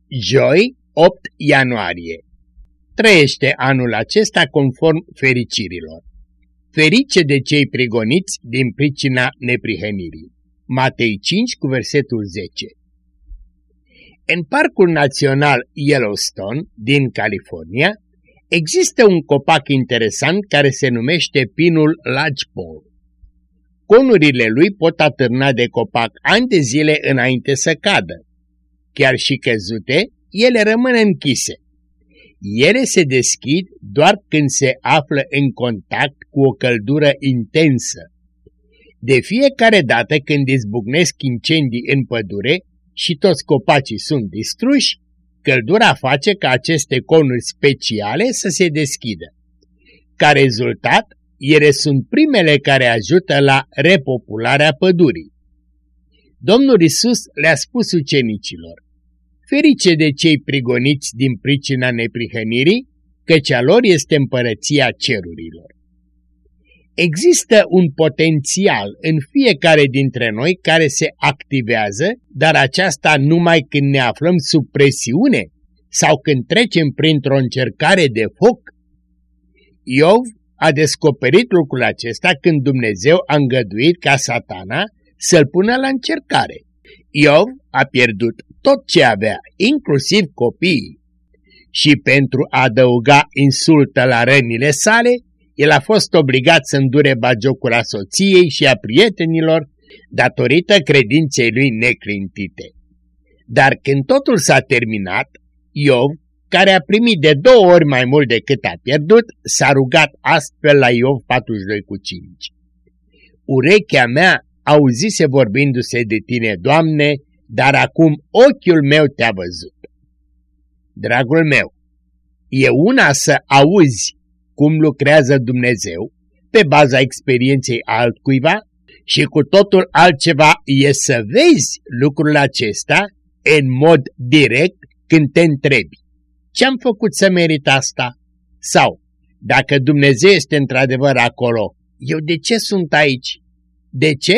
Joi, 8 ianuarie. Trăiește anul acesta conform fericirilor. Ferice de cei prigoniți din pricina neprihănirii. Matei 5 cu versetul 10. În Parcul Național Yellowstone din California există un copac interesant care se numește pinul lodgepole. Conurile lui pot atârna de copac ani de zile înainte să cadă. Chiar și căzute, ele rămân închise. Ele se deschid doar când se află în contact cu o căldură intensă. De fiecare dată când izbucnesc incendii în pădure și toți copacii sunt distruși, căldura face ca aceste conuri speciale să se deschidă. Ca rezultat, ele sunt primele care ajută la repopularea pădurii. Domnul Iisus le-a spus ucenicilor: ferice de cei prigoniți din pricina neprihănirii, căci a lor este împărăția cerurilor. Există un potențial în fiecare dintre noi care se activează, dar aceasta numai când ne aflăm sub presiune sau când trecem printr-o încercare de foc. Iov a descoperit lucrul acesta când Dumnezeu a îngăduit ca Satana să-l pună la încercare. Iov a pierdut tot ce avea, inclusiv copiii. Și pentru a adăuga insultă la rănile sale, el a fost obligat să îndure bagiocura soției și a prietenilor, datorită credinței lui neclintite. Dar când totul s-a terminat, Iov, care a primit de 2 ori mai mult decât a pierdut, s-a rugat astfel la Iov 42:5. Urechea mea auzise vorbindu-se de tine, Doamne, dar acum ochiul meu te-a văzut. Dragul meu, e una să auzi cum lucrează Dumnezeu pe baza experienței altcuiva și cu totul altceva e să vezi lucrul acesta în mod direct când te întrebi: ce-am făcut să merit asta? Sau, dacă Dumnezeu este într-adevăr acolo, eu de ce sunt aici? De ce?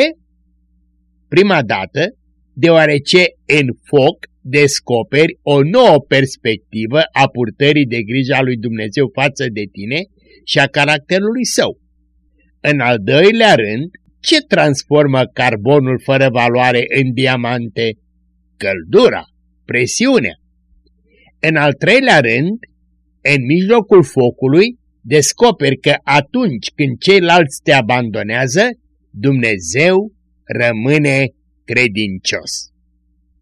Prima dată, deoarece în foc descoperi o nouă perspectivă a purtării de grijă a lui Dumnezeu față de tine și a caracterului său. În al doilea rând, ce transformă carbonul fără valoare în diamante? Căldura, presiunea. În al treilea rând, în mijlocul focului, descoperi că atunci când ceilalți te abandonează, Dumnezeu rămâne credincios.